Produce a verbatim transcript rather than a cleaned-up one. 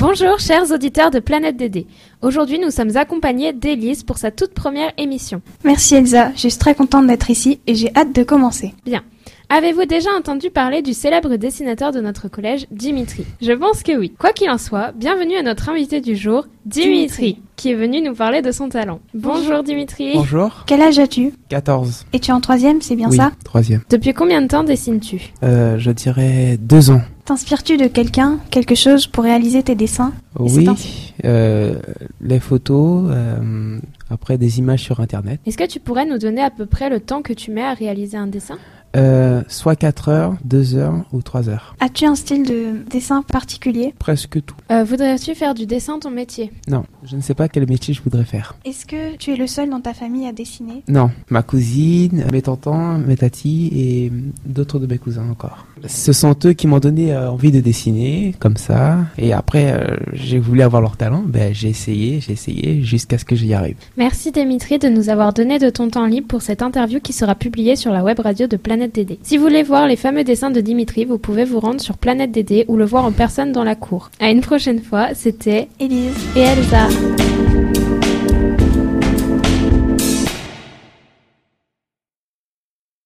Bonjour chers auditeurs de Planète Dédé. Aujourd'hui nous sommes accompagnés d'Élise pour sa toute première émission. Merci Elsa, je suis très contente d'être ici et j'ai hâte de commencer. Bien. Avez-vous déjà entendu parler du célèbre dessinateur de notre collège, Dimitri ? Je pense que oui. Quoi qu'il en soit, bienvenue à notre invité du jour, Dimitri, Dimitri, qui est venu nous parler de son talent. Bonjour Dimitri. Bonjour. Quel âge as-tu ? quatorze. Et tu es en troisième, c'est bien oui, ça ? troisième. Depuis combien de temps dessines-tu ? euh, Je dirais deux ans. T'inspires-tu de quelqu'un, quelque chose pour réaliser tes dessins ? Oui, euh, les photos, euh, après des images sur internet. Est-ce que tu pourrais nous donner à peu près le temps que tu mets à réaliser un dessin ? Euh, soit quatre heures, deux heures ou trois heures. As-tu un style de dessin particulier ? Presque tout. Euh, voudrais-tu faire du dessin ton métier ? Non, je ne sais pas quel métier je voudrais faire. Est-ce que tu es le seul dans ta famille à dessiner ? Non, ma cousine, mes tontons, mes tatis et d'autres de mes cousins encore. Ce sont eux qui m'ont donné euh, envie de dessiner, comme ça. Et après, euh, j'ai voulu avoir leur talent. Ben, j'ai essayé, j'ai essayé, jusqu'à ce que j'y arrive. Merci Dimitri de nous avoir donné de ton temps libre pour cette interview qui sera publiée sur la web radio de Planète Dédé. Si vous voulez voir les fameux dessins de Dimitri, vous pouvez vous rendre sur Planète Dédé ou le voir en personne dans la cour. À une prochaine fois, c'était Élise et Elsa.